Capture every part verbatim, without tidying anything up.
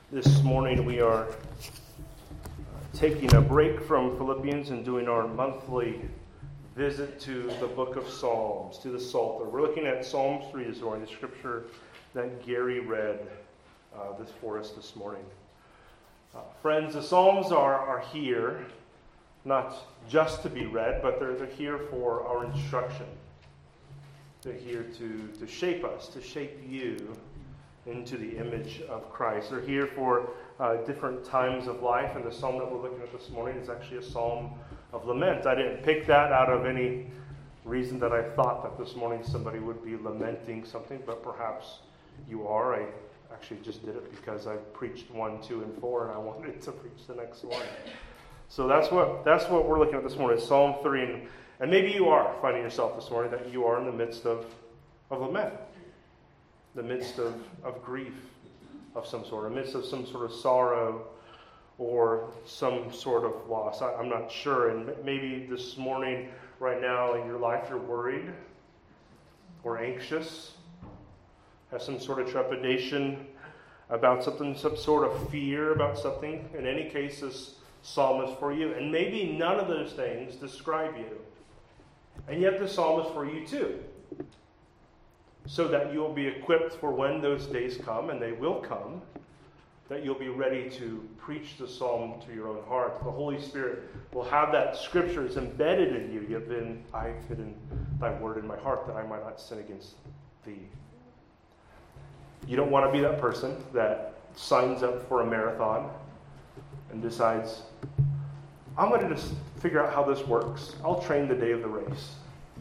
This morning we are taking a break from Philippians and doing our monthly visit to the book of Psalms, to the Psalter. We're looking at Psalm three this morning, the scripture that Gary read uh, this for us this morning. Uh, friends, the Psalms are, are here, not just to be read, but they're, they're here for our instruction. They're here to, to shape us, to shape you into the image of Christ. They're here for uh, different times of life, and the psalm that we're looking at this morning is actually a psalm of lament. I didn't pick that out of any reason that I thought that this morning somebody would be lamenting something, but perhaps you are. I actually just did it because I preached one, two, and four, and I wanted to preach the next one. So that's what that's what we're looking at this morning, Psalm three. And, and maybe you are finding yourself this morning that you are in the midst of, of lament. The midst of, of grief of some sort, in the midst of some sort of sorrow or some sort of loss. I, I'm not sure. And maybe this morning, right now in your life, you're worried or anxious, have some sort of trepidation about something, some sort of fear about something. In any case, this psalm is for you. And maybe none of those things describe you. And yet the psalm is for you too. So that you'll be equipped for when those days come, and they will come, that you'll be ready to preach the psalm to your own heart. The Holy Spirit will have that scripture is embedded in you. You've been, I've hidden thy word in my heart that I might not sin against thee. You don't want to be that person that signs up for a marathon and decides, I'm going to just figure out how this works. I'll train the day of the race.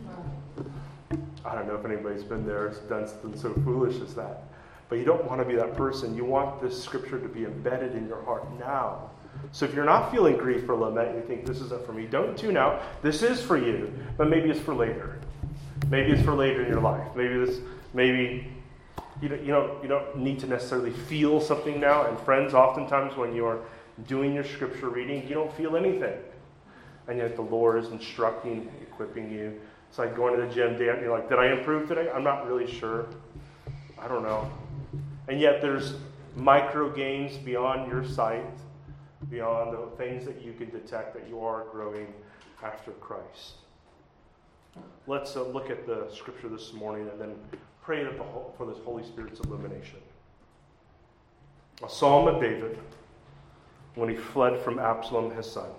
I don't know if anybody's been there or done something so foolish as that. But you don't want to be that person. You want this scripture to be embedded in your heart now. So if you're not feeling grief or lament, you think, this isn't for me, don't tune out. This is for you, but maybe it's for later. Maybe it's for later in your life. Maybe this, maybe you don't, you don't, you don't need to necessarily feel something now. And friends, oftentimes when you are doing your scripture reading, you don't feel anything. And yet the Lord is instructing, equipping you. It's like going to the gym, Dan, you're like, did I improve today? I'm not really sure. I don't know. And yet there's micro gains beyond your sight, beyond the things that you can detect that you are growing after Christ. Let's uh, look at the scripture this morning and then pray that the, for this Holy Spirit's illumination. A psalm of David when he fled from Absalom, his son.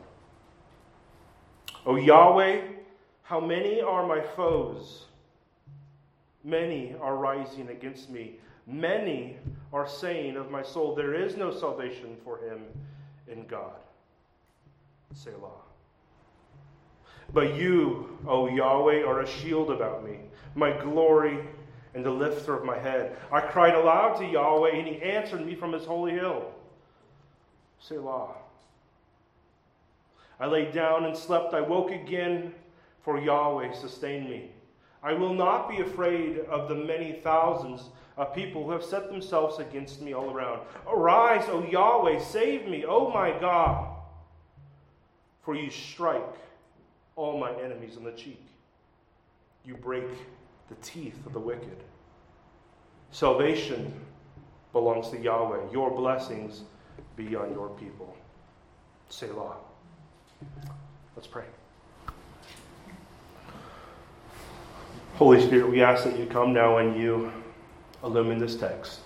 O Yahweh, how many are my foes? Many are rising against me. Many are saying of my soul, there is no salvation for him in God. Selah. But you, O Yahweh, are a shield about me, my glory and the lifter of my head. I cried aloud to Yahweh, and he answered me from his holy hill. Selah. I lay down and slept. I woke again, for Yahweh sustained me. I will not be afraid of the many thousands of people who have set themselves against me all around. Arise, O Yahweh, save me, O my God. For you strike all my enemies on the cheek. You break the teeth of the wicked. Salvation belongs to Yahweh. Your blessings be on your people. Selah. Let's pray. Holy Spirit, we ask that you come now and you illumine this text.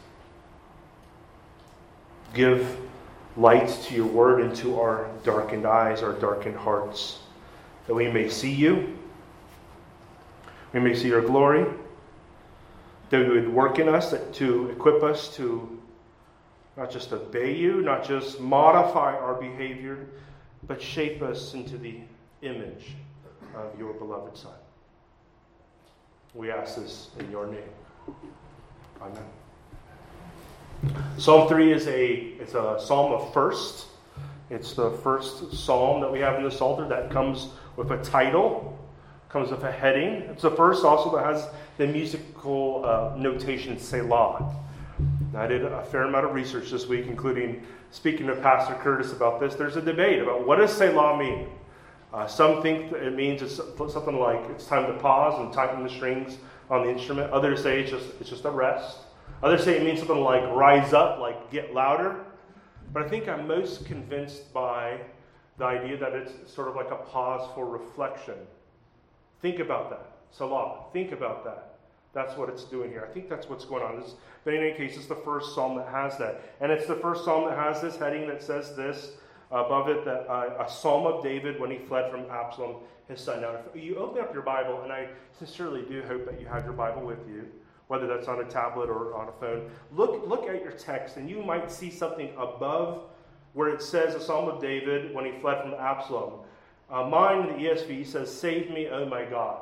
Give light to your word into our darkened eyes, our darkened hearts, that we may see you, we may see your glory, that you would work in us that, to equip us to not just obey you, not just modify our behavior, but shape us into the image of your beloved Son. We ask this in your name. Amen. Psalm three is a it's a psalm of first. It's the first psalm that we have in the Psalter that comes with a title, comes with a heading. It's the first also that has the musical uh, notation Selah. I did a fair amount of research this week, including speaking to Pastor Curtis about this. There's a debate about what does Selah mean. Uh, some think that it means it's something like it's time to pause and tighten the strings on the instrument. Others say it's just it's just a rest. Others say it means something like rise up, like get louder. But I think I'm most convinced by the idea that it's sort of like a pause for reflection. Think about that. Salah. Think about that. That's what it's doing here. I think that's what's going on. This, but in any case, it's the first psalm that has that. And it's the first psalm that has this heading that says this above it, that uh, a psalm of David when he fled from Absalom, his son. Now, if you open up your Bible, and I sincerely do hope that you have your Bible with you, whether that's on a tablet or on a phone, look, look at your text, and you might see something above where it says a psalm of David when he fled from Absalom. Uh, mine, the E S V, says, "Save me, O my God."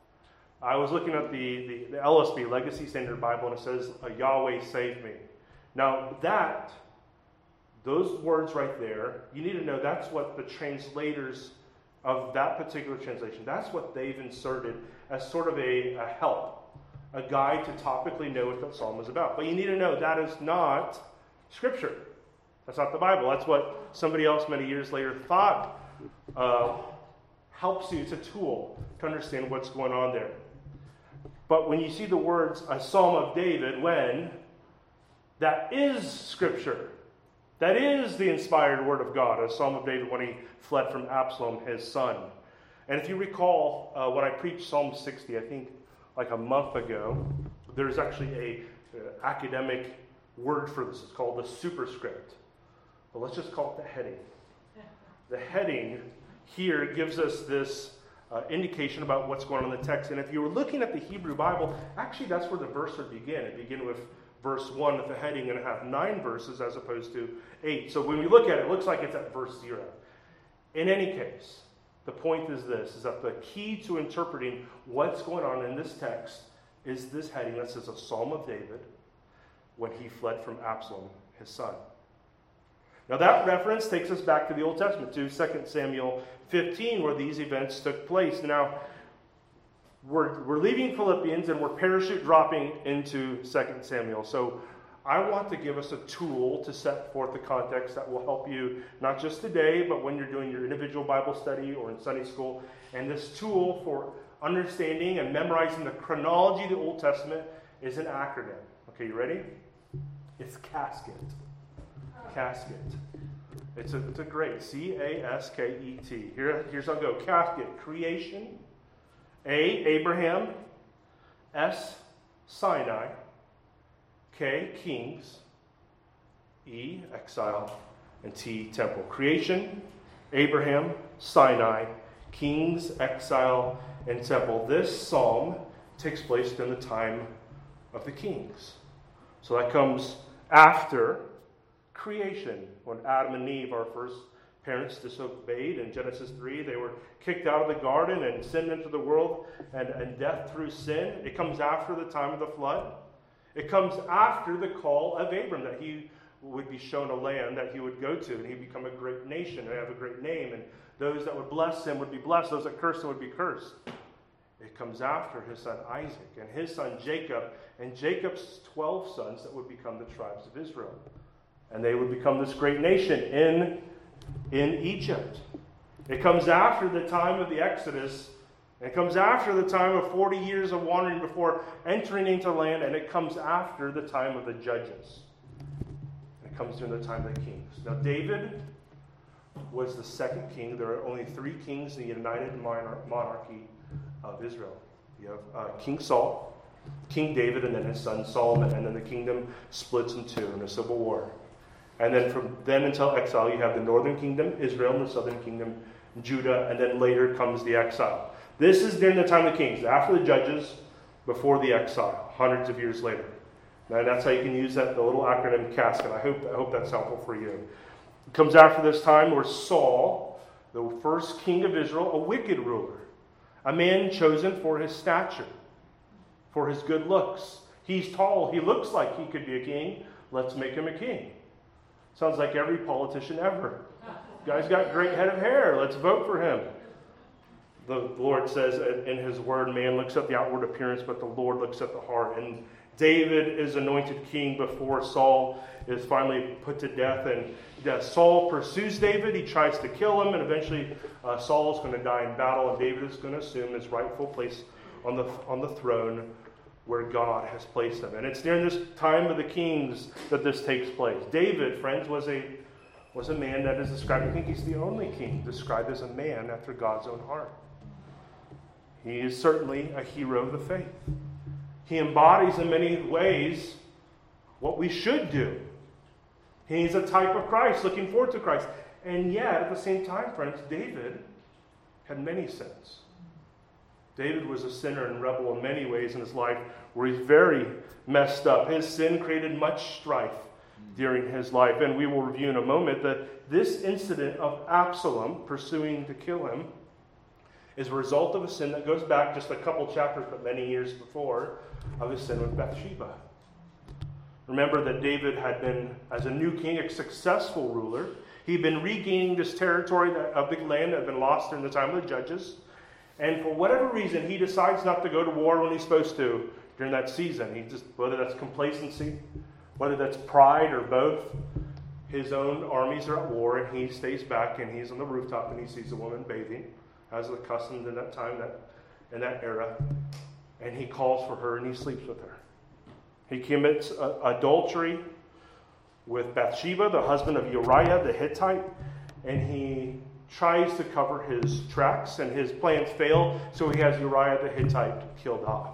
I was looking at the, the, the L S B, Legacy Standard Bible, and it says, "Yahweh, save me." Now that, those words right there, you need to know that's what the translators of that particular translation, that's what they've inserted as sort of a, a help, a guide to topically know what that psalm is about. But you need to know that is not Scripture. That's not the Bible. That's what somebody else many years later thought uh, helps you. It's a tool to understand what's going on there. But when you see the words, a psalm of David, when that is Scripture, that is the inspired word of God, a psalm of David when he fled from Absalom, his son. And if you recall, uh, when I preached Psalm sixty, I think like a month ago, there's actually a uh, academic word for this. It's called the superscript. But let's just call it the heading. The heading here gives us this uh, indication about what's going on in the text. And if you were looking at the Hebrew Bible, actually that's where the verse would begin. It begin with verse one with the heading and have nine verses as opposed to eight. So when we look at it, it looks like it's at verse zero. In any case, the point is this, is that the key to interpreting what's going on in this text is this heading that says a psalm of David when he fled from Absalom, his son. Now that reference takes us back to the Old Testament, to Second Samuel fifteen, where these events took place. Now, we're, we're leaving Philippians and we're parachute dropping into Second Samuel. So I want to give us a tool to set forth the context that will help you, not just today, but when you're doing your individual Bible study or in Sunday school. And this tool for understanding and memorizing the chronology of the Old Testament is an acronym. Okay, you ready? It's CASKET. Casket. It's a, it's a great C A S K E T. Here, here's how I'll go. Casket, creation. A, Abraham. S, Sinai. K, kings. E, exile. And T, temple. Creation, Abraham, Sinai, kings, exile, and temple. This psalm takes place during the time of the kings. So that comes after creation, when Adam and Eve, our first parents, disobeyed. In Genesis three, they were kicked out of the garden and sin entered the world, and, and death through sin. It comes after the time of the flood. It comes after the call of Abram, that he would be shown a land that he would go to, and he'd become a great nation and have a great name, and those that would bless him would be blessed, those that cursed him would be cursed. It comes after his son Isaac and his son Jacob, and Jacob's twelve sons that would become the tribes of Israel. And they would become this great nation in, in Egypt. It comes after the time of the Exodus. It comes after the time of forty years of wandering before entering into land. And it comes after the time of the judges. It comes during the time of the kings. Now, David was the second king. There are only three kings in the united monarchy of Israel. You have uh, King Saul, King David, and then his son Solomon. And then the kingdom splits in two in a civil war. And then from then until exile, you have the northern kingdom, Israel, and the southern kingdom, Judah, and then later comes the exile. This is during the time of the kings, after the judges, before the exile, hundreds of years later. And that's how you can use that, the little acronym CASKET. I hope, I hope that's helpful for you. It comes after this time where Saul, the first king of Israel, a wicked ruler, a man chosen for his stature, for his good looks. He's tall, he looks like he could be a king, let's make him a king. Sounds like every politician ever. Guy's got great head of hair. Let's vote for him. The Lord says in his word, man looks at the outward appearance, but the Lord looks at the heart. And David is anointed king before Saul is finally put to death. And yeah, Saul pursues David. He tries to kill him. And eventually uh, Saul is going to die in battle. And David is going to assume his rightful place on the, on the throne where God has placed him. And it's during this time of the kings that this takes place. David, friends, was a was a man that is described, I think he's the only king described as a man after God's own heart. He is certainly a hero of the faith. He embodies in many ways what we should do. He's a type of Christ, looking forward to Christ. And yet, at the same time, friends, David had many sins. David was a sinner and rebel in many ways in his life, where he's very messed up. His sin created much strife during his life. And we will review in a moment that this incident of Absalom pursuing to kill him is a result of a sin that goes back just a couple chapters, but many years before, of his sin with Bathsheba. Remember that David had been, as a new king, a successful ruler. He'd been regaining this territory, a big land that had been lost during the time of the judges. And for whatever reason, he decides not to go to war when he's supposed to during that season. He just, whether that's complacency, whether that's pride or both, his own armies are at war and he stays back and he's on the rooftop and he sees a woman bathing, as the custom in that time, that in that era. And he calls for her and he sleeps with her. He commits uh, adultery with Bathsheba, the husband of Uriah the Hittite, and he tries to cover his tracks, and his plans fail, so he has Uriah the Hittite killed off.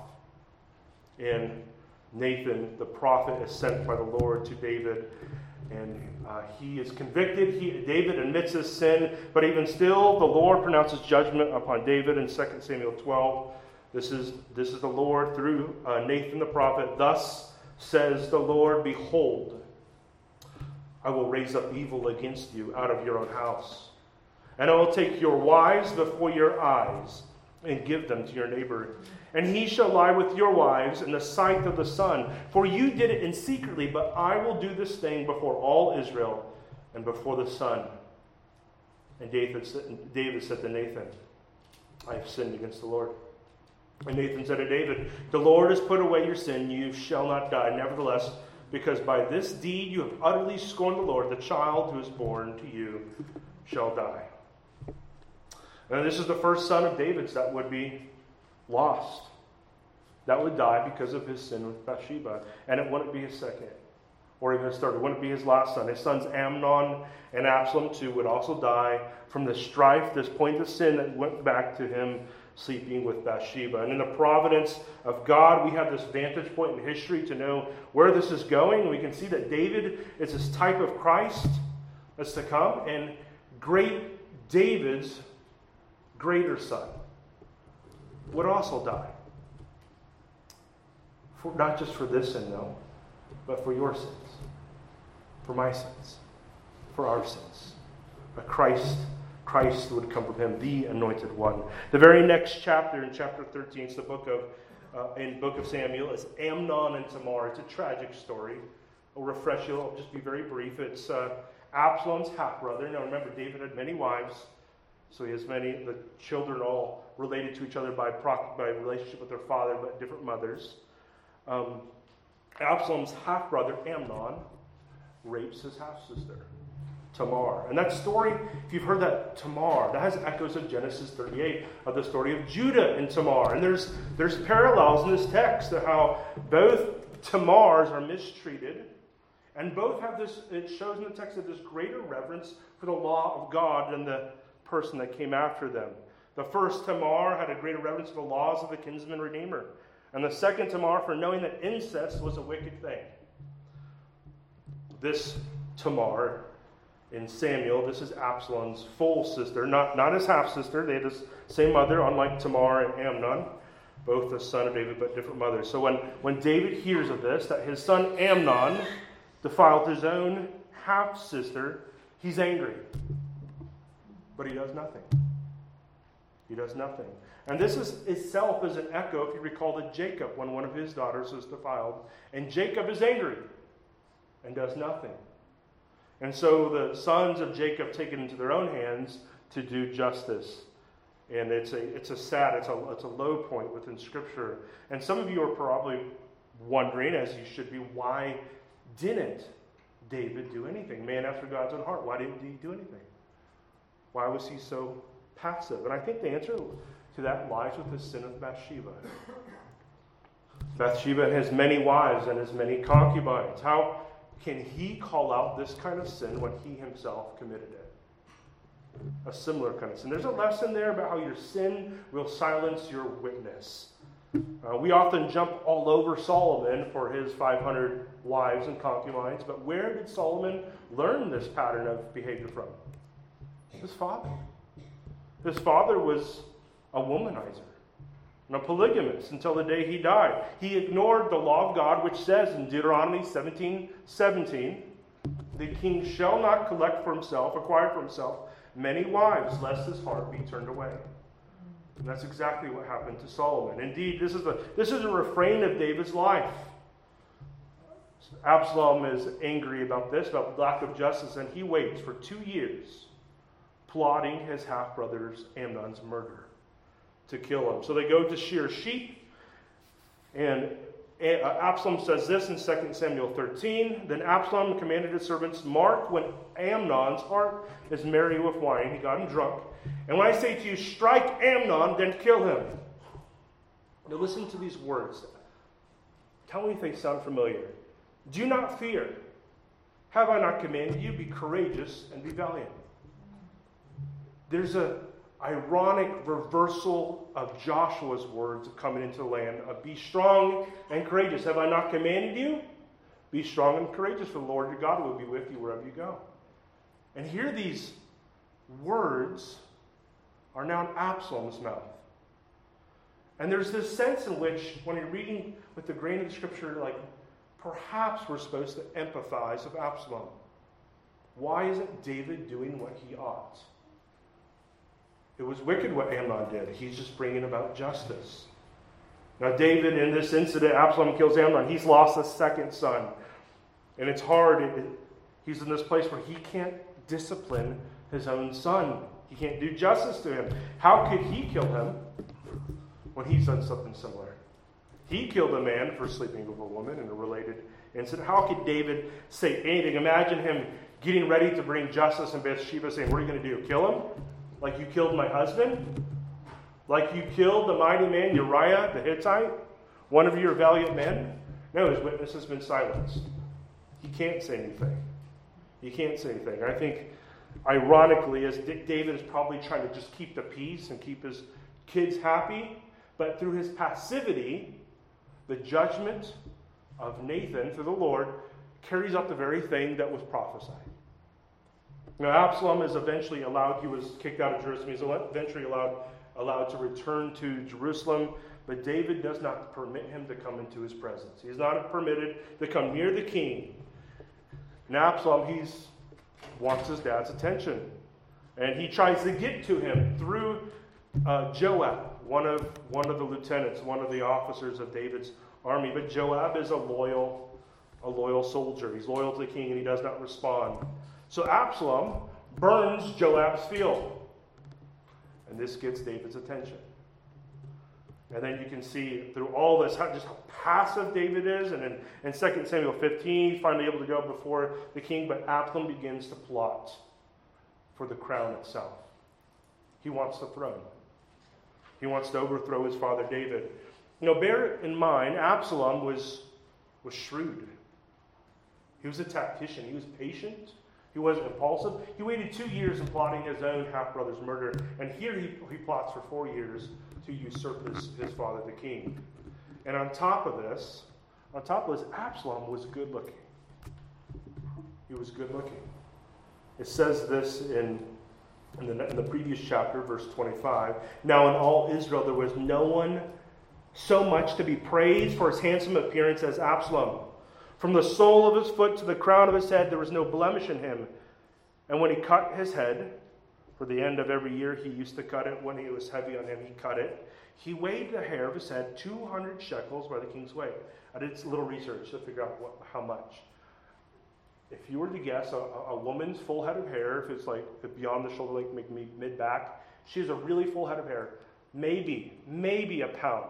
And Nathan, the prophet, is sent by the Lord to David, and uh, he is convicted. He, David admits his sin, but even still, the Lord pronounces judgment upon David in Second Samuel twelve. This is, this is the Lord through uh, Nathan the prophet. Thus says the Lord, behold, I will raise up evil against you out of your own house. And I will take your wives before your eyes and give them to your neighbor. And he shall lie with your wives in the sight of the sun. For you did it in secretly, but I will do this thing before all Israel and before the sun. And David said, David said to Nathan, I have sinned against the Lord. And Nathan said to David, the Lord has put away your sin, you shall not die. Nevertheless, because by this deed you have utterly scorned the Lord, the child who is born to you shall die. And this is the first son of David's that would be lost. That would die because of his sin with Bathsheba. And it wouldn't be his second, or even his third. It wouldn't be his last son. His sons Amnon and Absalom too would also die from the strife, this point of sin that went back to him sleeping with Bathsheba. And in the providence of God, we have this vantage point in history to know where this is going. We can see that David is this type of Christ that's to come, and great David's greater son would also die. For, not just for this sin, though, but for your sins, for my sins, for our sins. But Christ Christ would come from him, the anointed one. The very next chapter, in chapter thirteen, it's the book of, uh, in book of Samuel, is Amnon and Tamar. It's a tragic story. I'll refresh you. I'll just be very brief. It's uh, Absalom's half-brother. Now remember, David had many wives, so he has many, the children all related to each other by, proc- by relationship with their father, but different mothers. Um, Absalom's half-brother, Amnon, rapes his half-sister, Tamar. And that story, if you've heard that, Tamar, that has echoes of Genesis thirty-eight, of the story of Judah and Tamar. And there's there's parallels in this text of how both Tamars are mistreated, and both have this, it shows in the text that there's greater reverence for the law of God than the person that came after them. The first Tamar had a greater reverence for the laws of the kinsman redeemer, and the second Tamar for knowing that incest was a wicked thing. This Tamar in Samuel, this is Absalom's full sister, not, not his half-sister. They had the same mother, unlike Tamar and Amnon, both the son of David, but different mothers. So when, when David hears of this, that his son Amnon defiled his own half-sister, he's angry. But he does nothing. He does nothing. And this is itself is an echo, if you recall, to Jacob, when one of his daughters was defiled. And Jacob is angry and does nothing. And so the sons of Jacob take it into their own hands to do justice. And it's a it's a sad, it's a it's a low point within Scripture. And some of you are probably wondering, as you should be, why didn't David do anything? Man after God's own heart. Why didn't he do anything? Why was he so passive? And I think the answer to that lies with the sin of Bathsheba. Bathsheba and his many wives and his many concubines. How can he call out this kind of sin when he himself committed it? A similar kind of sin. There's a lesson there about how your sin will silence your witness. Uh, we often jump all over Solomon for his five hundred wives and concubines, but where did Solomon learn this pattern of behavior from? His father. His father was a womanizer and a polygamist until the day he died. He ignored the law of God, which says in Deuteronomy seventeen seventeen, the king shall not collect for himself, acquire for himself, many wives, lest his heart be turned away. And that's exactly what happened to Solomon. Indeed, this is, the, this is a refrain of David's life. Absalom is angry about this, about lack of justice, and he waits for two years, plotting his half-brother's Amnon's murder to kill him. So they go to shear sheep, and Absalom says this in Second Samuel thirteen. Then Absalom commanded his servants, mark when Amnon's heart is merry with wine. He got him drunk. And when I say to you, strike Amnon, then kill him. Now listen to these words. Tell me if they sound familiar. Do not fear. Have I not commanded you? Be courageous and be valiant. There's an ironic reversal of Joshua's words of coming into the land of be strong and courageous. Have I not commanded you? Be strong and courageous, for the Lord your God will be with you wherever you go. And here these words are now in Absalom's mouth. And there's this sense in which, when you're reading with the grain of the scripture, like perhaps we're supposed to empathize with Absalom. Why isn't David doing what he ought? It was wicked what Amnon did. He's just bringing about justice. Now, David, in this incident, Absalom kills Amnon. He's lost a second son. And it's hard. It, it, he's in this place where he can't discipline his own son. He can't do justice to him. How could he kill him when he's done something similar? He killed a man for sleeping with a woman in a related incident. How could David say anything? Imagine him getting ready to bring justice and Bathsheba saying, what are you going to do? Kill him? Like you killed my husband? Like you killed the mighty man Uriah the Hittite? One of your valiant men? No, his witness has been silenced. He can't say anything. He can't say anything. I think, ironically, as David is probably trying to just keep the peace and keep his kids happy, but through his passivity, the judgment of Nathan through the Lord carries out the very thing that was prophesied. Now, Absalom is eventually allowed, he was kicked out of Jerusalem, he's eventually allowed, allowed to return to Jerusalem, but David does not permit him to come into his presence. He is not permitted to come near the king. And Absalom, he wants his dad's attention. And he tries to get to him through uh, Joab, one of, one of the lieutenants, one of the officers of David's army. But Joab is a loyal, a loyal soldier. He's loyal to the king and he does not respond. So Absalom burns Joab's field. And this gets David's attention. And then you can see through all this how, just how passive David is. And in, in Second Samuel fifteen, he's finally able to go before the king. But Absalom begins to plot for the crown itself. He wants the throne. He wants to overthrow his father David. You know, bear in mind, Absalom was, was shrewd. He was a tactician. He was patient. He wasn't impulsive. He waited two years in plotting his own half-brother's murder. And here he, he plots for four years to usurp his, his father, the king. And on top of this, on top of this, Absalom was good looking. He was good looking. It says this in, in, the, in the previous chapter, verse twenty-five. Now in all Israel there was no one so much to be praised for his handsome appearance as Absalom. From the sole of his foot to the crown of his head, there was no blemish in him. And when he cut his head, for the end of every year he used to cut it, when it was heavy on him, he cut it. He weighed the hair of his head two hundred shekels by the king's weight. I did a little research to figure out what, how much. If you were to guess, a, a woman's full head of hair, if it's like beyond the shoulder length, maybe mid-back, she has a really full head of hair. Maybe, maybe a pound.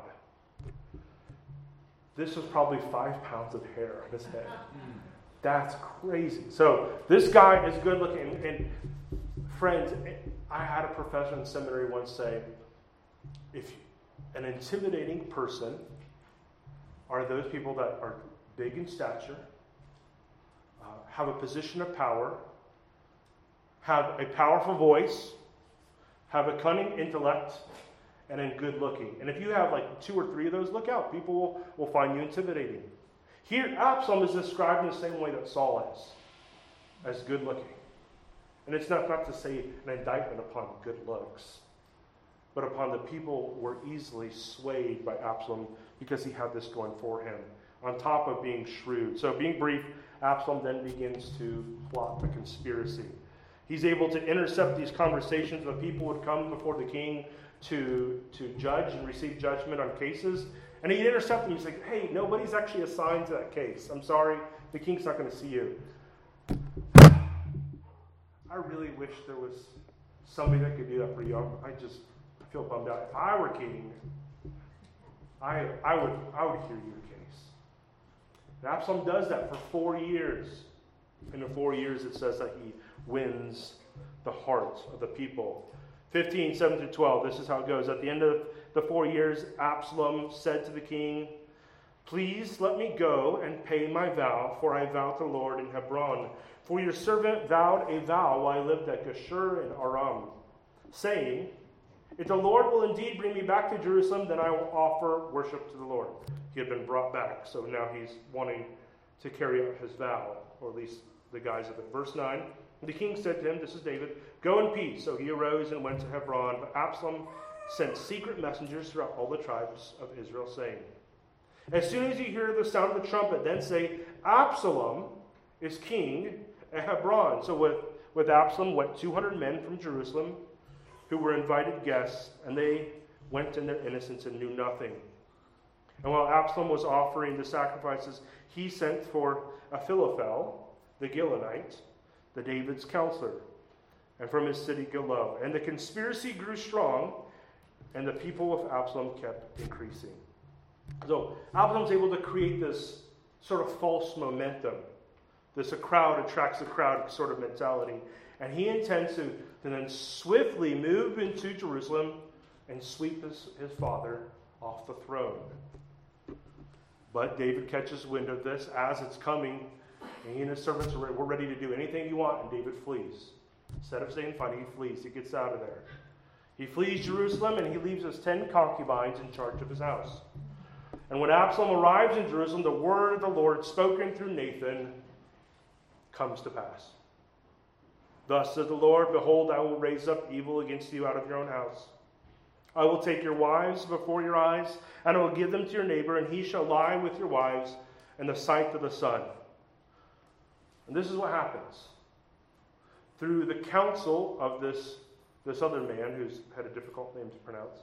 This was probably five pounds of hair on his head. That's crazy. So this guy is good looking. And, and friends, I had a professor in seminary once say, if an intimidating person are those people that are big in stature, uh, have a position of power, have a powerful voice, have a cunning intellect, and then good looking. And if you have like two or three of those, look out. People will, will find you intimidating. Here, Absalom is described in the same way that Saul is, as good looking. And it's not, not to say an indictment upon good looks, but upon the people who were easily swayed by Absalom because he had this going for him, on top of being shrewd. So being brief, Absalom then begins to plot a conspiracy. He's able to intercept these conversations where people would come before the king to, to judge and receive judgment on cases. And he'd intercept them. He's like, hey, nobody's actually assigned to that case. I'm sorry, the king's not going to see you. I really wish there was somebody that could do that for you. I just I feel bummed out. If I were king, I, I, would, I would hear your case. And Absalom does that for four years. In the four years, it says that he wins the heart of the people. fifteen, seven through twelve, this is how it goes. At the end of the four years, Absalom said to the king, please let me go and pay my vow, for I vow to the Lord in Hebron. For your servant vowed a vow while I lived at Geshur in Aram, saying, if the Lord will indeed bring me back to Jerusalem, then I will offer worship to the Lord. He had been brought back, so now he's wanting to carry out his vow, or at least the guise of it. Verse nine, the king said to him, this is David, go in peace. So he arose and went to Hebron. But Absalom sent secret messengers throughout all the tribes of Israel, saying, as soon as you hear the sound of the trumpet, then say, Absalom is king at Hebron. So with, with Absalom went two hundred men from Jerusalem, who were invited guests, and they went in their innocence and knew nothing. And while Absalom was offering the sacrifices, he sent for Ahithophel, the Gilonite, the David's counselor, and from his city Gilo. And the conspiracy grew strong, and the people of Absalom kept increasing. So Absalom's able to create this sort of false momentum. This a crowd attracts a crowd sort of mentality. And he intends to, to then swiftly move into Jerusalem and sweep his, his father off the throne. But David catches wind of this as it's coming. And he and his servants are we're ready to do anything you want, and David flees. Instead of staying funny, he flees. He gets out of there. He flees Jerusalem, and he leaves his ten concubines in charge of his house. And when Absalom arrives in Jerusalem, the word of the Lord spoken through Nathan comes to pass. Thus says the Lord, behold, I will raise up evil against you out of your own house. I will take your wives before your eyes, and I will give them to your neighbor, and he shall lie with your wives in the sight of the sun. And this is what happens. Through the counsel of this, this other man, who's had a difficult name to pronounce,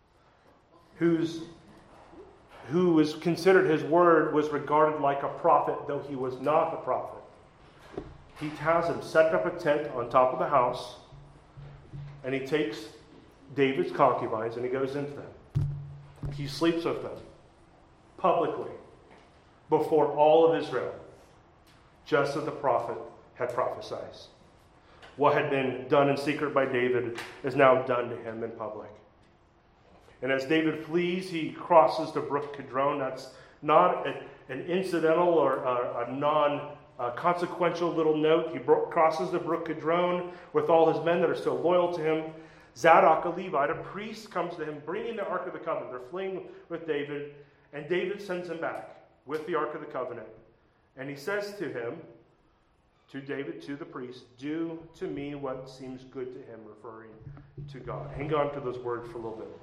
who's, who was considered his word was regarded like a prophet, though he was not a prophet. He has him set up a tent on top of the house, and he takes David's concubines and he goes into them. He sleeps with them publicly before all of Israel, just as the prophet had prophesied. What had been done in secret by David is now done to him in public. And as David flees, he crosses the brook Kidron. That's not a, an incidental or a, a non A consequential little note. He bro- crosses the brook Kidron with all his men that are still loyal to him. Zadok, a Levite, a priest, comes to him bringing the Ark of the Covenant. They're fleeing with David, and David sends him back with the Ark of the Covenant. And he says to him, to David, to the priest, do to me what seems good to him, referring to God. Hang on to those words for a little bit.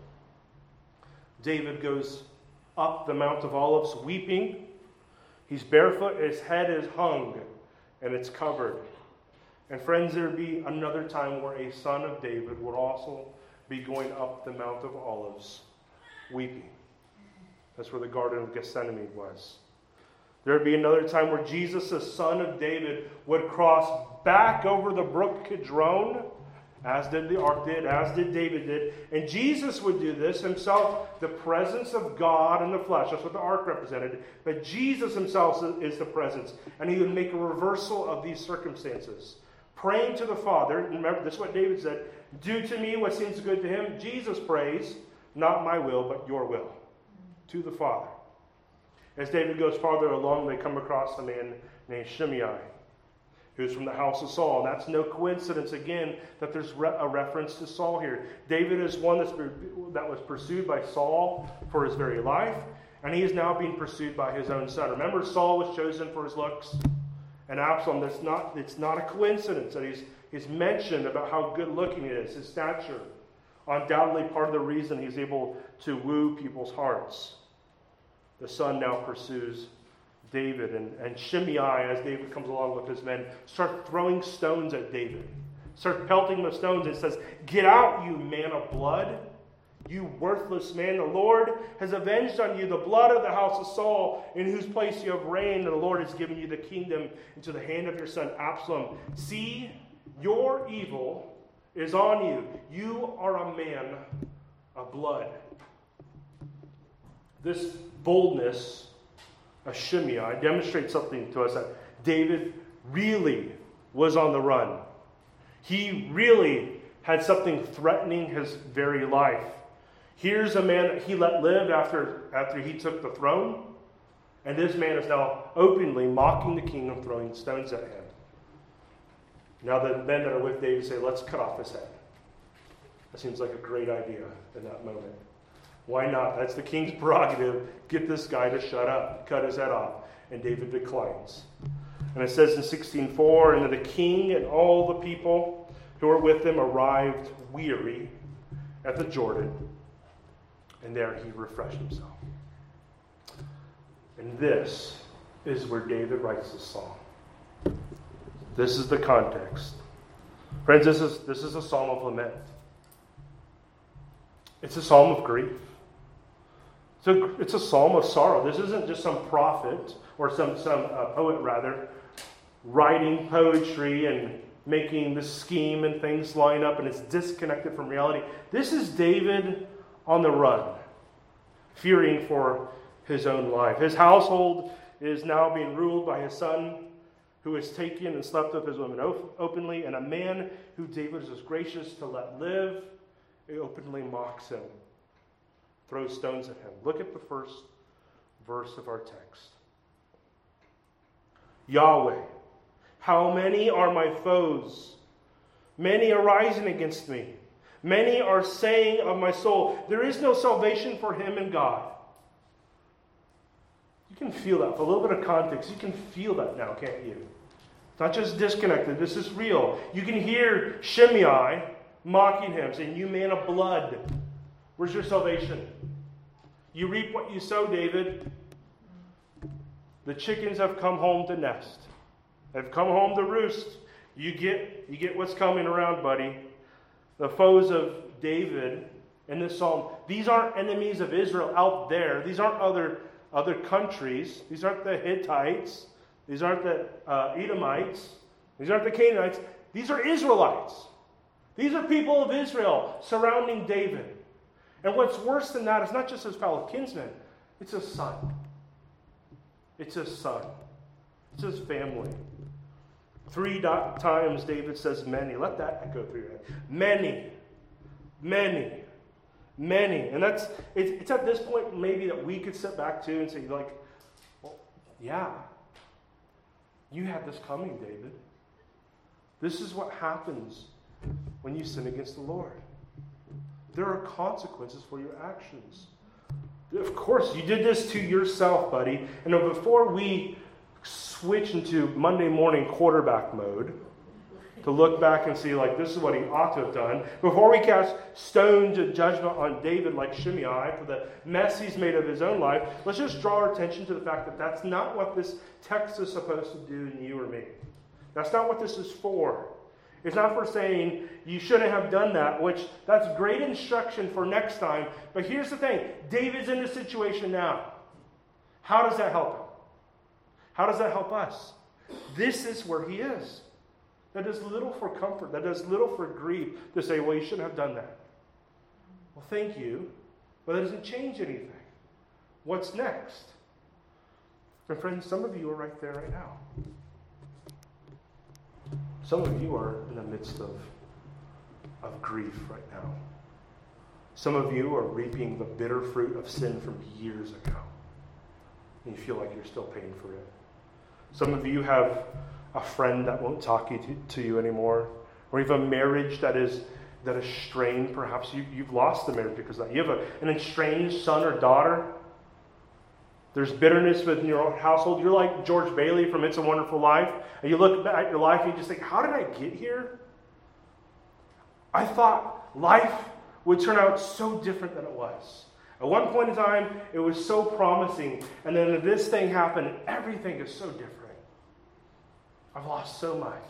David goes up the Mount of Olives weeping. He's barefoot, his head is hung, and it's covered. And friends, there would be another time where a son of David would also be going up the Mount of Olives, weeping. That's where the Garden of Gethsemane was. There would be another time where Jesus, the son of David, would cross back over the brook Kidron, as did the ark did, as did David did. And Jesus would do this himself, the presence of God in the flesh. That's what the ark represented. But Jesus himself is the presence. And he would make a reversal of these circumstances. Praying to the Father, remember, this is what David said, do to me what seems good to him. Jesus prays, not my will, but your will. To the Father. As David goes farther along, they come across a man named Shimei. who's from the house of Saul. And that's no coincidence, again, that there's re- a reference to Saul here. David is one that's, that was pursued by Saul for his very life, and he is now being pursued by his own son. Remember, Saul was chosen for his looks, and Absalom, that's not, it's not a coincidence that he's, he's mentioned about how good looking he is, his stature. Undoubtedly part of the reason he's able to woo people's hearts. The son now pursues David, and, and Shimei, as David comes along with his men, start throwing stones at David. Start pelting him with stones and says, "Get out, you man of blood. You worthless man. The Lord has avenged on you the blood of the house of Saul, in whose place you have reigned, and the Lord has given you the kingdom into the hand of your son Absalom. See, your evil is on you. You are a man of blood." This boldness of Shimei demonstrates something to us, that David really was on the run. He really had something threatening his very life. Here's a man that he let live after, after he took the throne, and this man is now openly mocking the king and throwing stones at him. Now the men that are with David say, "Let's cut off his head." That seems like a great idea in that moment. Why not? That's the king's prerogative. Get this guy to shut up. Cut his head off. And David declines. And it says in sixteen four, "And the king and all the people who were with him arrived weary at the Jordan, and there he refreshed himself." And this is where David writes this psalm. This is the context. Friends, this is, this is a psalm of lament. It's a psalm of grief. So it's a psalm of sorrow. This isn't just some prophet or some, some uh, poet, rather, writing poetry and making the scheme and things line up, and it's disconnected from reality. This is David on the run, fearing for his own life. His household is now being ruled by his son, who has taken and slept with his women openly, and a man who David is gracious to let live, he openly mocks him, throws stones at him. Look at the first verse of our text. "Yahweh, how many are my foes? Many are rising against me. Many are saying of my soul, there is no salvation for him in God." You can feel that. For a little bit of context, you can feel that now, can't you? It's not just disconnected. This is real. You can hear Shimei mocking him, saying, "You man of blood, where's your salvation? You reap what you sow, David. The chickens have come home to nest. They've come home to roost. You get, you get what's coming around, buddy." The foes of David in this psalm, these aren't enemies of Israel out there. These aren't other, other countries. These aren't the Hittites. These aren't the uh, Edomites. These aren't the Canaanites. These are Israelites. These are people of Israel surrounding David. And what's worse than that is not just his fellow kinsmen. It's his son. It's his son. It's his family. Three times David says many. Let that go through your head. Many. Many. Many. And that's, it's, it's at this point maybe that we could sit back to and say, like, well, yeah, you had this coming, David. This is what happens when you sin against the Lord. There are consequences for your actions. Of course, you did this to yourself, buddy. And before we switch into Monday morning quarterback mode, to look back and see, like, this is what he ought to have done, before we cast stones of judgment on David like Shimei for the mess he's made of his own life, let's just draw our attention to the fact that that's not what this text is supposed to do in you or me. That's not what this is for. It's not for saying you shouldn't have done that, which that's great instruction for next time. But here's the thing. David's in this situation now. How does that help him? How does that help us? This is where he is. That does little for comfort. That does little for grief to say, well, you shouldn't have done that. Well, thank you. But that doesn't change anything. What's next? And friends, some of you are right there right now. Some of you are in the midst of, of grief right now. Some of you are reaping the bitter fruit of sin from years ago. And you feel like you're still paying for it. Some of you have a friend that won't talk you to, to you anymore, or you have a marriage that is that is strained. Perhaps you, you've lost the marriage because of that. You have a, an estranged son or daughter. There's bitterness within your own household. You're like George Bailey from It's a Wonderful Life, and you look at your life and you just think, how did I get here? I thought life would turn out so different than it was. At one point in time, it was so promising, and then this thing happened, and everything is so different. I've lost so much.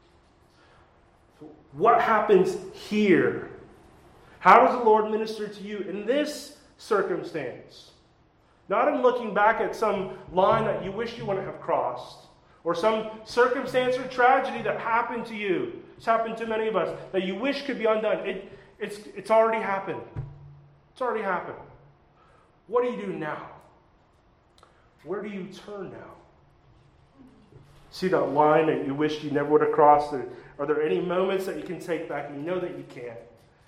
So what happens here? How does the Lord minister to you in this circumstance? Not in looking back at some line that you wish you wouldn't have crossed, or some circumstance or tragedy that happened to you. It's happened to many of us, that you wish could be undone. It, it's, it's already happened. It's already happened. What do you do now? Where do you turn now? See that line that you wished you never would have crossed? Are, are there any moments that you can take back and you know that you can't?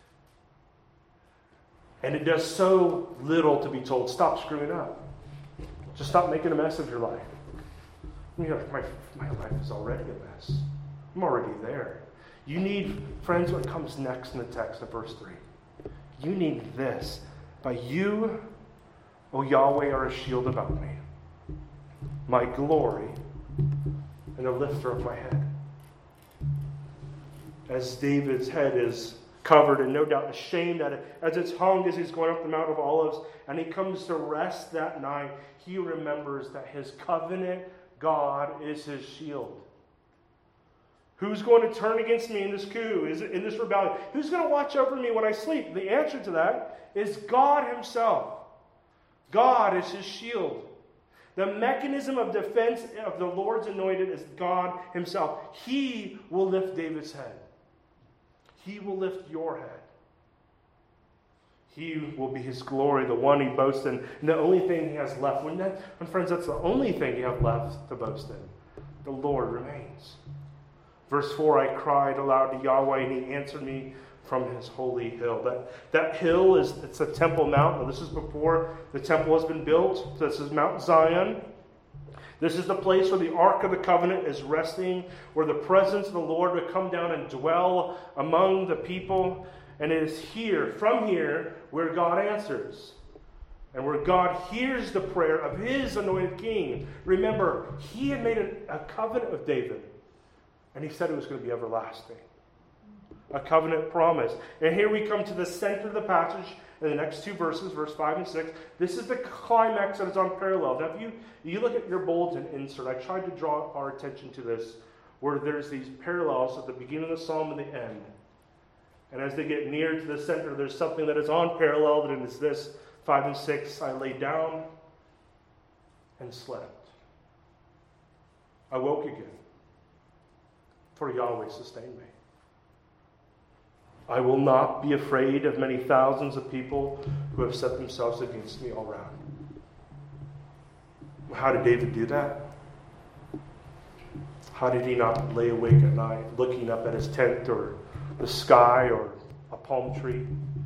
And it does so little to be told, stop screwing up. Just stop making a mess of your life. You know, my, my life is already a mess. I'm already there. You need, friends, what comes next in the text of verse three. You need this. But you, O Yahweh, are a shield about me, my glory, and the lifter of my head. As David's head is covered and no doubt ashamed at it, as it's hung as he's going up the Mount of Olives, and he comes to rest that night, he remembers that his covenant God is his shield. Who's going to turn against me in this coup, is in this rebellion? Who's going to watch over me when I sleep? The answer to that is God himself. God is his shield. The mechanism of defense of the Lord's anointed is God himself. He will lift David's head. He will lift your head. He will be his glory, the one he boasts in, and the only thing he has left. When, that, when friends, that's the only thing you have left to boast in. The Lord remains. Verse four, I cried aloud to Yahweh, and he answered me from his holy hill. That, that hill is it's a Temple Mount. Now, this is before the temple has been built. This is Mount Zion. This is the place where the Ark of the Covenant is resting, where the presence of the Lord would come down and dwell among the people. And it is here, from here, where God answers. And where God hears the prayer of his anointed king. Remember, he had made a, a covenant with David. And he said it was going to be everlasting. A covenant promise. And here we come to the center of the passage in the next two verses, verse five and six. This is the climax that is unparalleled. Now, if you, you look at your bulletin insert, I tried to draw our attention to this, where there's these parallels at the beginning of the psalm and the end. And as they get near to the center, there's something that is unparalleled, and it's this, five and six. I lay down and slept. I woke again, for Yahweh sustained me. I will not be afraid of many thousands of people who have set themselves against me all around. How did David do that? How did he not lay awake at night looking up at his tent or the sky or a palm tree?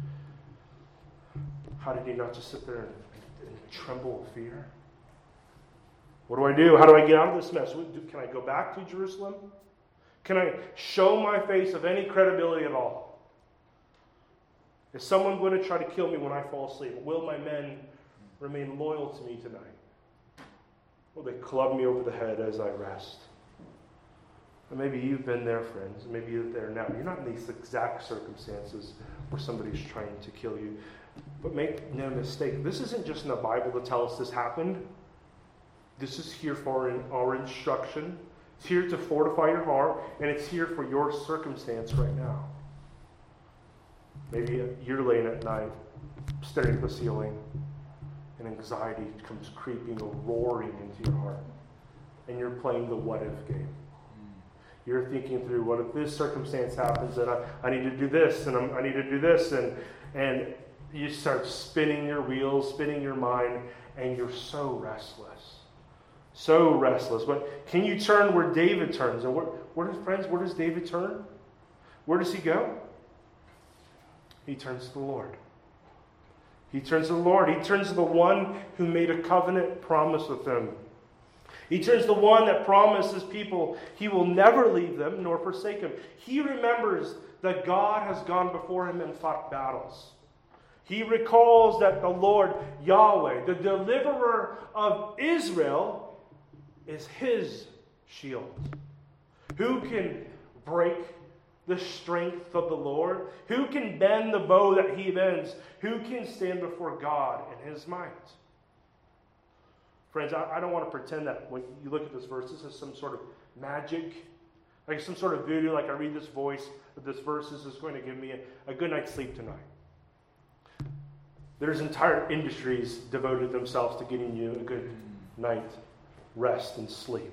How did he not just sit there and, and tremble with fear? What do I do? How do I get out of this mess? Can I go back to Jerusalem? Can I show my face of any credibility at all? Is someone going to try to kill me when I fall asleep? Will my men remain loyal to me tonight? Will they club me over the head as I rest? And maybe you've been there, friends. Maybe you're there now. You're not in these exact circumstances where somebody's trying to kill you. But make no mistake, this isn't just in the Bible to tell us this happened. This is here for our instruction. It's here to fortify your heart, and it's here for your circumstance right now. Maybe you're laying at night, staring at the ceiling, and anxiety comes creeping or roaring into your heart. And you're playing the what-if game. You're thinking through, what if this circumstance happens, and I, I need to do this, and I'm, I need to do this, and, and you start spinning your wheels, spinning your mind, and you're so restless. So restless. But can you turn where David turns? And where, where does, friends, where does David turn? Where does he go? He turns to the Lord. He turns to the Lord. He turns to the one who made a covenant promise with him. He turns to one that promises people he will never leave them nor forsake them. He remembers that God has gone before him and fought battles. He recalls that the Lord Yahweh, the deliverer of Israel, is his shield. Who can break the strength of the Lord? Who can bend the bow that he bends? Who can stand before God in his might? Friends, I, I don't want to pretend that when you look at this verse, this is some sort of magic, like some sort of voodoo, like I read this voice, that this verse is just going to give me a, a good night's sleep tonight. There's entire industries devoted themselves to getting you a good night rest and sleep.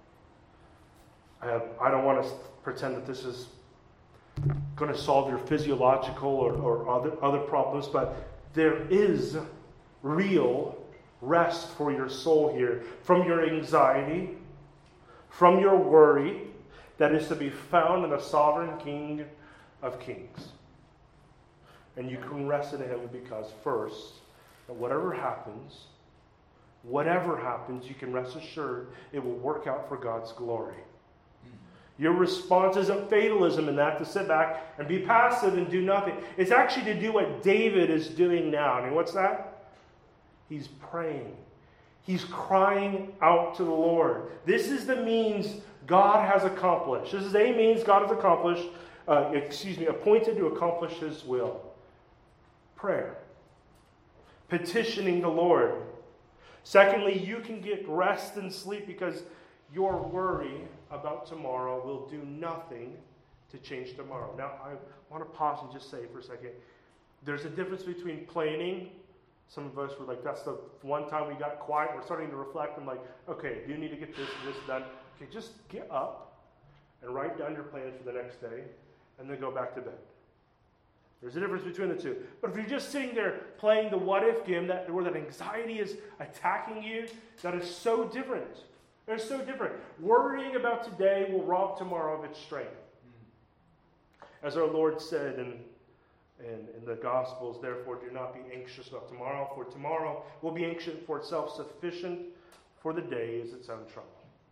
I, have, I don't want to pretend that this is going to solve your physiological or, or other, other problems, but there is real rest for your soul here from your anxiety, from your worry, that is to be found in the sovereign King of Kings. And you can rest in him because first, that whatever happens, whatever happens, you can rest assured it will work out for God's glory. Your response isn't fatalism in that, to sit back and be passive and do nothing. It's actually to do what David is doing now. I mean, what's that? He's praying. He's crying out to the Lord. This is the means God has accomplished. This is a means God has accomplished, uh, excuse me, appointed to accomplish his will. Prayer. Petitioning the Lord. Secondly, you can get rest and sleep because your worry about tomorrow will do nothing to change tomorrow. Now, I want to pause and just say for a second, there's a difference between planning. Some of us were like, that's the one time we got quiet. We're starting to reflect. I'm like, okay, you need to get this and this done. Okay, just get up and write down your plans for the next day and then go back to bed. There's a difference between the two. But if you're just sitting there playing the what-if game that, where that anxiety is attacking you, that is so different. They're so different. Worrying about today will rob tomorrow of its strength. As our Lord said in, in, in the Gospels, therefore do not be anxious about tomorrow, for tomorrow will be anxious for itself. Sufficient for the day is its own trouble.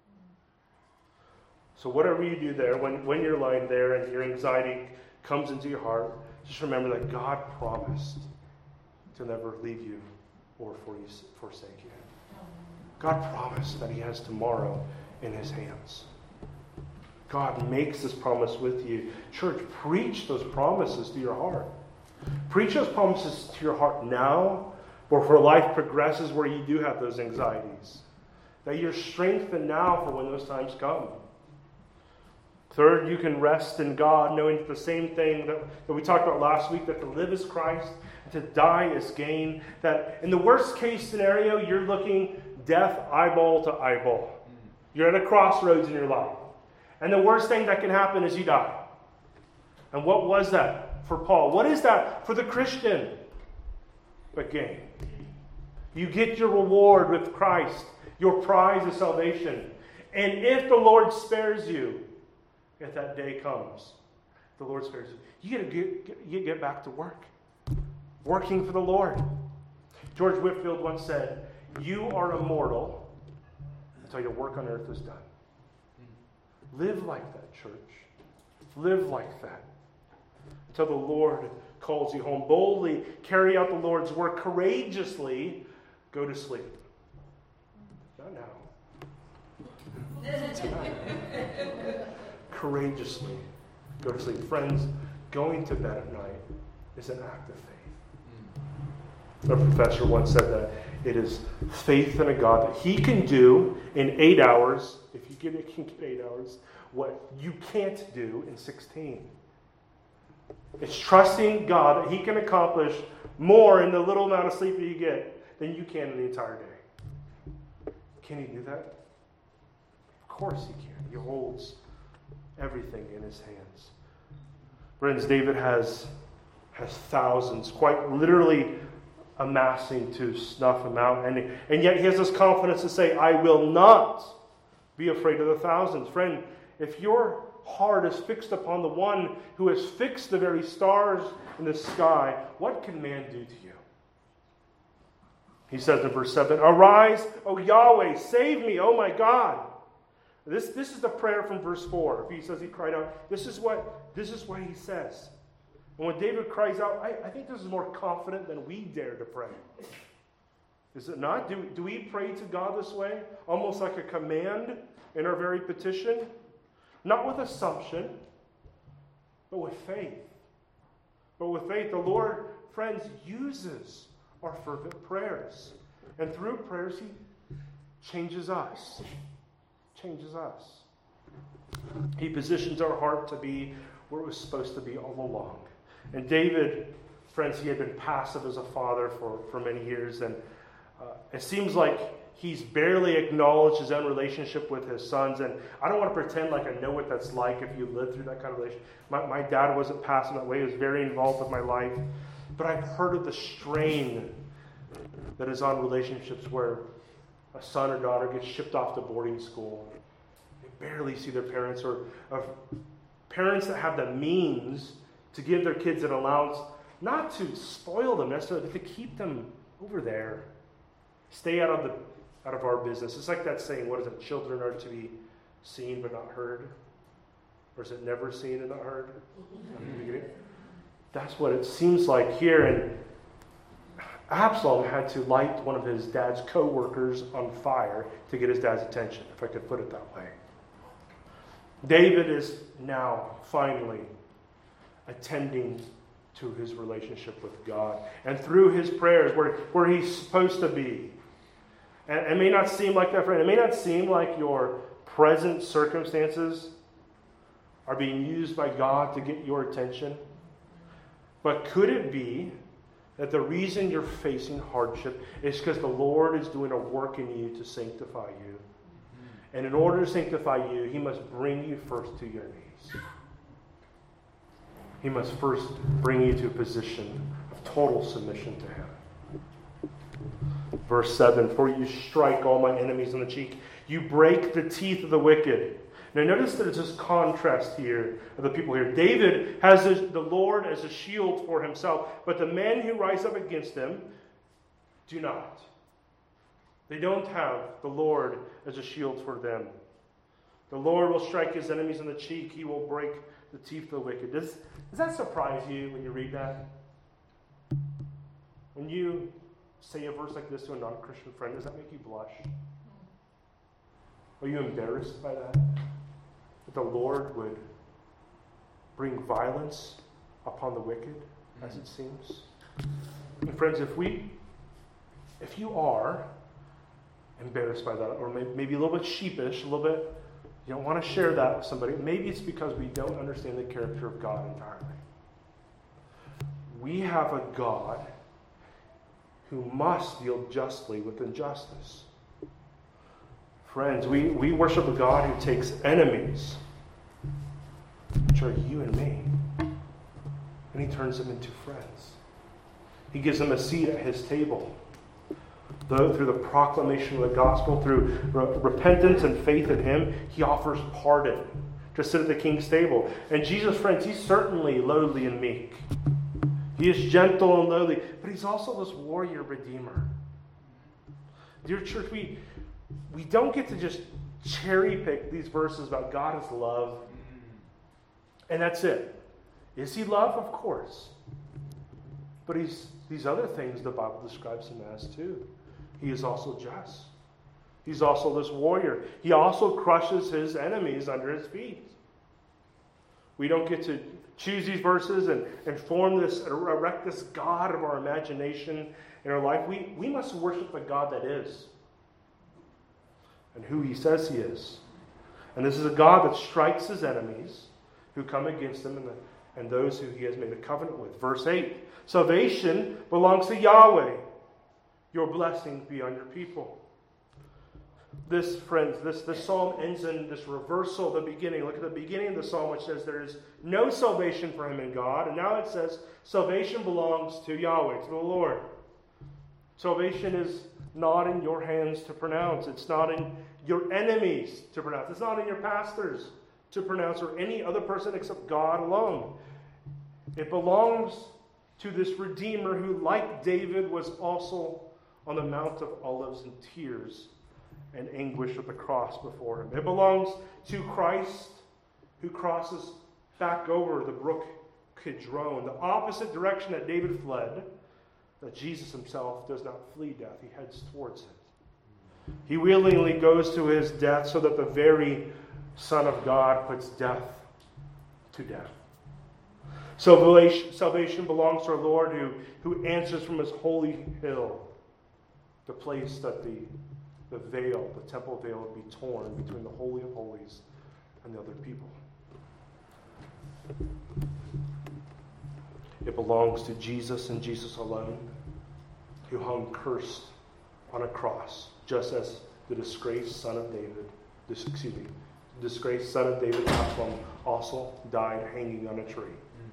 So whatever you do there, when, when you're lying there and your anxiety comes into your heart, just remember that God promised to never leave you or for you, forsake you. God promised that he has tomorrow in his hands. God makes this promise with you. Church, preach those promises to your heart. Preach those promises to your heart now, or for life progresses where you do have those anxieties. That you're strengthened now for when those times come. Third, you can rest in God, knowing the same thing that, that we talked about last week, that to live is Christ, and to die is gain. That in the worst case scenario, you're looking death eyeball to eyeball. You're at a crossroads in your life. And the worst thing that can happen is you die. And what was that for Paul? What is that for the Christian? But gain. You get your reward with Christ. Your prize is salvation. And if the Lord spares you, if that day comes, the Lord spares you, you get to get, get, you get back to work. Working for the Lord. George Whitefield once said, you are immortal until your work on earth is done. Live like that, church. Live like that. Until the Lord calls you home. Boldly carry out the Lord's work. Courageously go to sleep. Not now. Tonight. Courageously go to sleep. Friends, going to bed at night is an act of faith. A professor once said that it is faith in a God that he can do in eight hours, if you give it, can get eight hours, what you can't do in sixteen. It's trusting God that he can accomplish more in the little amount of sleep that you get than you can in the entire day. Can he do that? Of course he can. He holds everything in his hands. Friends, David has, has thousands, quite literally amassing to snuff him out. And, and yet he has this confidence to say, I will not be afraid of the thousands. Friend, if your heart is fixed upon the one who has fixed the very stars in the sky, what can man do to you? He says in verse seven, "Arise, O Yahweh, save me, O my God." This, this is the prayer from verse four. He says he cried out. This is what, this is what he says. And when David cries out, I, I think this is more confident than we dare to pray. Is it not? Do, do we pray to God this way? Almost like a command in our very petition? Not with assumption, but with faith. But with faith, the Lord, friends, uses our fervent prayers. And through prayers, he changes us. Changes us. He positions our heart to be where it was supposed to be all along. And David, friends, he had been passive as a father for, for many years. And uh, it seems like he's barely acknowledged his own relationship with his sons. And I don't want to pretend like I know what that's like if you lived through that kind of relationship. My, my dad wasn't passive that way. He was very involved with my life. But I've heard of the strain that is on relationships where a son or daughter gets shipped off to boarding school. They barely see their parents, or of parents that have the means to give their kids an allowance, not to spoil them necessarily, but to keep them over there. Stay out of the out of our business. It's like that saying, what is it? Children are to be seen but not heard. Or is it never seen and not heard? That's what it seems like here. And Absalom had to light one of his dad's co-workers on fire to get his dad's attention, if I could put it that way. David is now finally attending to his relationship with God. And through his prayers, where, where he's supposed to be. And it may not seem like that, friend. It may not seem like your present circumstances are being used by God to get your attention. But could it be that the reason you're facing hardship is because the Lord is doing a work in you to sanctify you? And in order to sanctify you, he must bring you first to your knees. He must first bring you to a position of total submission to him. Verse seven, "For you strike all my enemies on the cheek. You break the teeth of the wicked." Now notice that there's this contrast here of the people here. David has this, the Lord as a shield for himself, but the men who rise up against him do not. They don't have the Lord as a shield for them. The Lord will strike his enemies on the cheek. He will break the teeth of the wicked. Does, does that surprise you when you read that? When you say a verse like this to a non-Christian friend, does that make you blush? Are you embarrassed by that? That the Lord would bring violence upon the wicked, as it seems? And friends, if we, if you are embarrassed by that, or maybe a little bit sheepish, a little bit, you don't want to share that with somebody, maybe it's because we don't understand the character of God entirely. We have a God who must deal justly with injustice. Friends, we, we worship a God who takes enemies, which are you and me, and he turns them into friends. He gives them a seat at his table. Though through the proclamation of the gospel, through re- repentance and faith in him, he offers pardon to sit at the king's table. And Jesus, friends, he's certainly lowly and meek. He is gentle and lowly, but he's also this warrior redeemer. Dear church, we, we don't get to just cherry pick these verses about God as love, and that's it. Is he love? Of course. But he's these other things the Bible describes him as too. He is also just. He's also this warrior. He also crushes his enemies under his feet. We don't get to choose these verses and, and form this, erect this God of our imagination in our life. We, we must worship the God that is and who he says he is. And this is a God that strikes his enemies who come against him and, the, and those who he has made a covenant with. Verse eight, salvation belongs to Yahweh. Your blessings be on your people. This, friends, this, this psalm ends in this reversal at the beginning. Look at the beginning of the psalm, which says there is no salvation for him in God. And now it says salvation belongs to Yahweh, to the Lord. Salvation is not in your hands to pronounce. It's not in your enemies to pronounce. It's not in your pastors to pronounce or any other person except God alone. It belongs to this Redeemer who, like David, was also on the Mount of Olives in tears and anguish with the cross before him. It belongs to Christ, who crosses back over the brook Kidron, the opposite direction that David fled, that Jesus himself does not flee death. He heads towards it. He willingly goes to his death so that the very Son of God puts death to death. Salvation, salvation belongs to our Lord, who, who answers from his holy hill, the place that the, the veil, the temple veil, would be torn between the Holy of Holies and the other people. It belongs to Jesus and Jesus alone, who hung cursed on a cross, just as the disgraced son of David, this, excuse me, disgraced son of David, Absalom, also died hanging on a tree.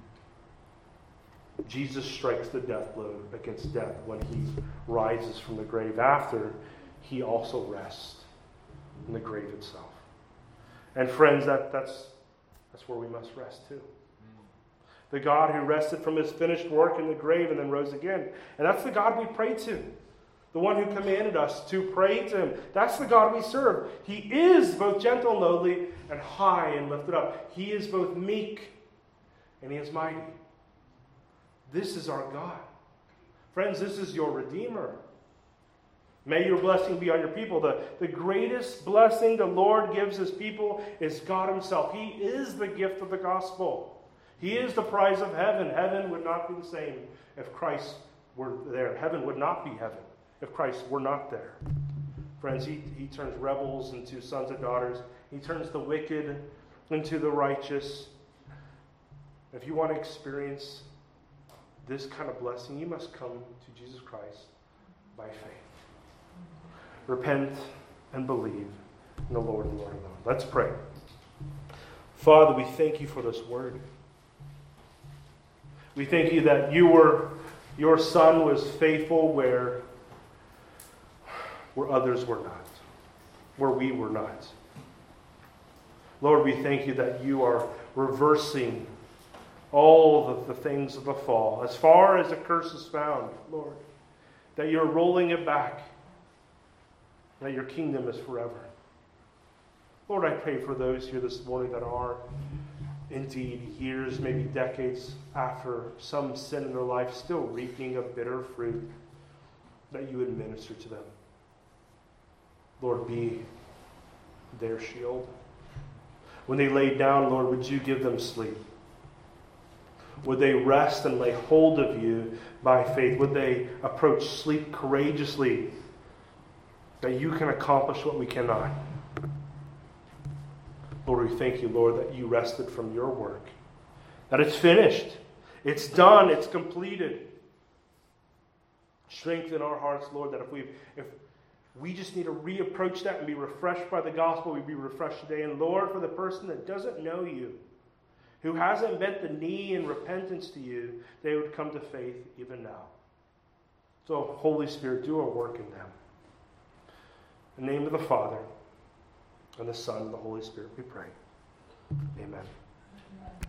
Jesus strikes the death blow against death when he rises from the grave. After, he also rests in the grave itself. And friends, that, that's, that's where we must rest too. The God who rested from his finished work in the grave and then rose again. And that's the God we pray to. The one who commanded us to pray to him. That's the God we serve. He is both gentle and lowly and high and lifted up. He is both meek and he is mighty. This is our God. Friends, this is your Redeemer. May your blessing be on your people. The, the greatest blessing the Lord gives his people is God himself. He is the gift of the gospel. He is the prize of heaven. Heaven would not be the same if Christ were there. Heaven would not be heaven if Christ were not there. Friends, he, he turns rebels into sons and daughters. He turns the wicked into the righteous. If you want to experience this kind of blessing, you must come to Jesus Christ by faith. Repent and believe in the Lord and Lord alone. Let's pray. Father, we thank you for this word. We thank you that you were, your Son was faithful where, where others were not, where we were not. Lord, we thank you that you are reversing all the, the things of the fall. As far as the curse is found, Lord, that you're rolling it back, that your kingdom is forever. Lord, I pray for those here this morning that are indeed years, maybe decades after some sin in their life, still reaping a bitter fruit, that you would minister to them. Lord, be their shield. When they lay down, Lord, would you give them sleep? Would they rest and lay hold of you by faith? Would they approach sleep courageously, that you can accomplish what we cannot? Lord, we thank you, Lord, that you rested from your work, that it's finished, it's done, it's completed. Strengthen our hearts, Lord, that if we if we just need to reapproach that and be refreshed by the gospel, we be refreshed today. And Lord, for the person that doesn't know you, who hasn't bent the knee in repentance to you, they would come to faith even now. So, Holy Spirit, do a work in them. In the name of the Father, and the Son, and the Holy Spirit, we pray. Amen.